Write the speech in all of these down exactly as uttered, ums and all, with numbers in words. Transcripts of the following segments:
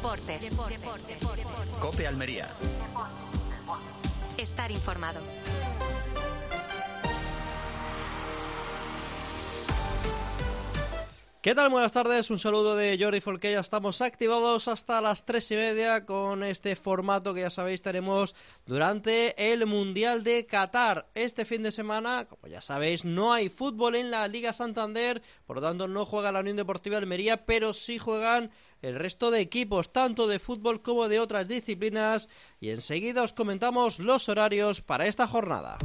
Deportes. Deportes. Deportes. Deportes. COPE Almería. Estar informado. ¿Qué tal? Buenas tardes, un saludo de Jordi Folqué. Ya estamos activados hasta las tres y media con este formato que ya sabéis tenemos durante el Mundial de Qatar. Este fin de semana, como ya sabéis, no hay fútbol en la Liga Santander, por lo tanto no juega la Unión Deportiva Almería, pero sí juegan el resto de equipos, tanto de fútbol como de otras disciplinas, y enseguida os comentamos los horarios para esta jornada.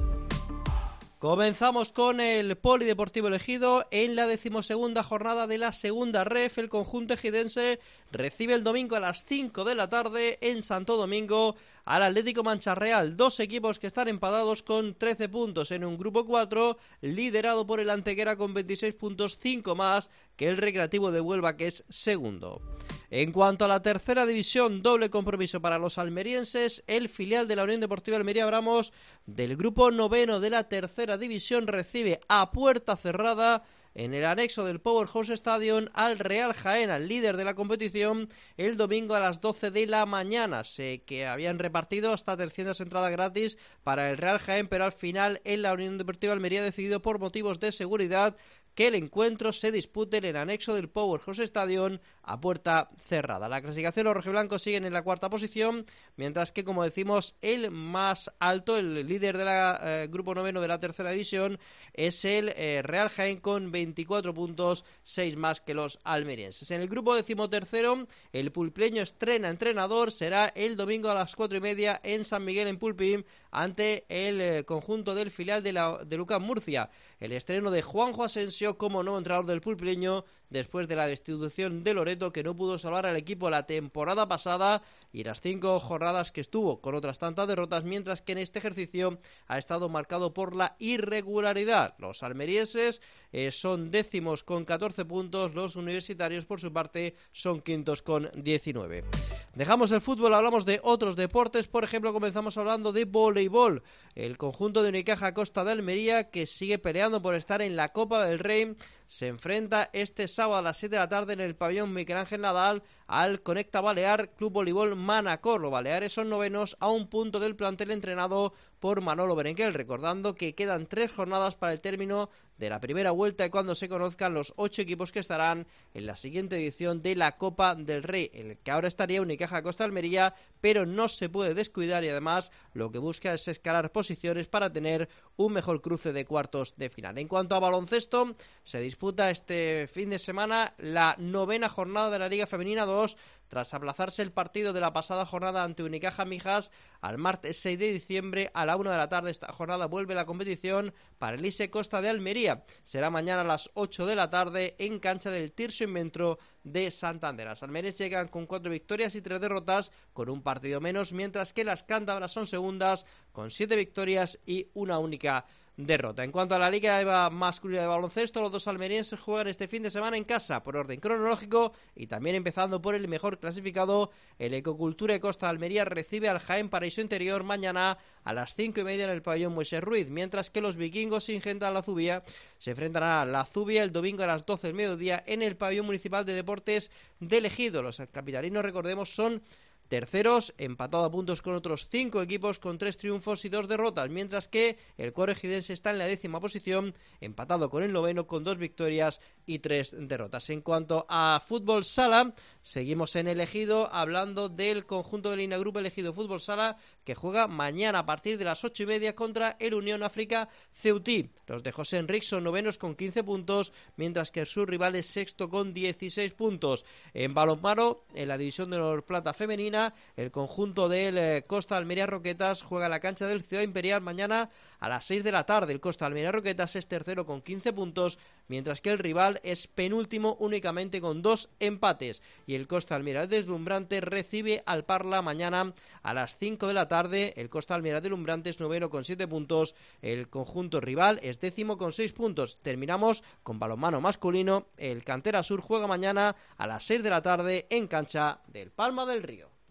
Comenzamos con el Polideportivo Ejido. En la decimosegunda jornada de la segunda ref, el conjunto ejidense recibe el domingo a las cinco de la tarde en Santo Domingo al Atlético Mancha Real. Dos equipos que están empatados con trece puntos en un grupo cuatro, liderado por el Antequera con veintiséis puntos, cinco más que el Recreativo de Huelva, que es segundo. En cuanto a la tercera división, doble compromiso para los almerienses. El filial de la Unión Deportiva Almería Abramos del grupo noveno de la tercera división recibe a puerta cerrada en el anexo del Powerhouse Stadium al Real Jaén, al líder de la competición, el domingo a las doce de la mañana. Sé que habían repartido hasta trescientas entradas gratis para el Real Jaén, pero al final en la Unión Deportiva Almería ha decidido por motivos de seguridad que el encuentro se dispute en el anexo del Powerhouse Stadium a puerta cerrada. La clasificación, los rojiblancos siguen en la cuarta posición, mientras que, como decimos, el más alto, el líder del eh, grupo noveno de la tercera división, es el eh, Real Jaén con veinticuatro puntos, seis más que los almerienses. En el grupo decimotercero, el pulpeño estrena entrenador, será el domingo a las cuatro y media en San Miguel, en Pulpín, ante el eh, conjunto del filial de, la, de Lucán Murcia. El estreno de Juanjo Asensio como nuevo entrenador del pulpileño después de la destitución de Loreto, que no pudo salvar al equipo la temporada pasada y las cinco jornadas que estuvo con otras tantas derrotas, mientras que en este ejercicio ha estado marcado por la irregularidad. Los almerienses eh, son décimos con catorce puntos, los universitarios por su parte son quintos con diecinueve. Dejamos el fútbol, hablamos de otros deportes. Por ejemplo, comenzamos hablando de voleibol. El conjunto de Unicaja Costa de Almería, que sigue peleando por estar en la Copa del Rey, se enfrenta este sábado a las siete de la tarde en el pabellón Miguel Ángel Nadal al Conecta Balear Club Voleibol Manacor. Los baleares son novenos a un punto del plantel entrenado por Manolo Berenguel, recordando que quedan tres jornadas para el término de la primera vuelta y cuando se conozcan los ocho equipos que estarán en la siguiente edición de la Copa del Rey, en el que ahora estaría Unicaja Costa Almería, pero no se puede descuidar y además lo que busca es escalar posiciones para tener un mejor cruce de cuartos de final. En cuanto a baloncesto, se disputa este fin de semana la novena jornada de la Liga Femenina dos, tras aplazarse el partido de la pasada jornada ante Unicaja Mijas al martes seis de diciembre a la una de la tarde. Esta jornada vuelve la competición para el I S E Costa de Almería. Será mañana a las ocho de la tarde en cancha del Tirso Inventro de Santander. Las almeríes llegan con cuatro victorias y tres derrotas, con un partido menos, mientras que las cántabras son segundas con siete victorias y una única derrota. En cuanto a la Liga masculina de baloncesto, los dos almerienses juegan este fin de semana en casa por orden cronológico y también empezando por el mejor clasificado. El Ecocultura de Costa de Almería recibe al Jaén Paraíso Interior mañana a las cinco y media en el pabellón Moisés Ruiz, mientras que los vikingos Ingenta La Zubia se enfrentarán a La Zubia el domingo a las doce del mediodía en el pabellón municipal de deportes de Ejido. Los capitalinos, recordemos, son terceros, empatado a puntos con otros cinco equipos con tres triunfos y dos derrotas, mientras que el cuadro ejidense está en la décima posición, empatado con el noveno con dos victorias y tres derrotas. En cuanto a fútbol sala, seguimos en el Ejido hablando del conjunto del Inagrupo Ejido Fútbol Sala, que juega mañana a partir de las ocho y media contra el Unión África Ceutí. Los de José Enrique son novenos con quince puntos, mientras que su rival es sexto con dieciséis puntos. En balonmano, en la división de honor plata femenina, el conjunto del eh, Costa Almería Roquetas juega en la cancha del Ciudad Imperial mañana a las seis de la tarde. El Costa Almería Roquetas es tercero con quince puntos, mientras que el rival es penúltimo únicamente con dos empates. Y el Costa Almería Deslumbrante recibe al Parla mañana a las cinco de la tarde. El Costa Almería Deslumbrante es noveno con siete puntos. El conjunto rival es décimo con seis puntos. Terminamos con balonmano masculino. El Cantera Sur juega mañana a las seis de la tarde en cancha del Palma del Río.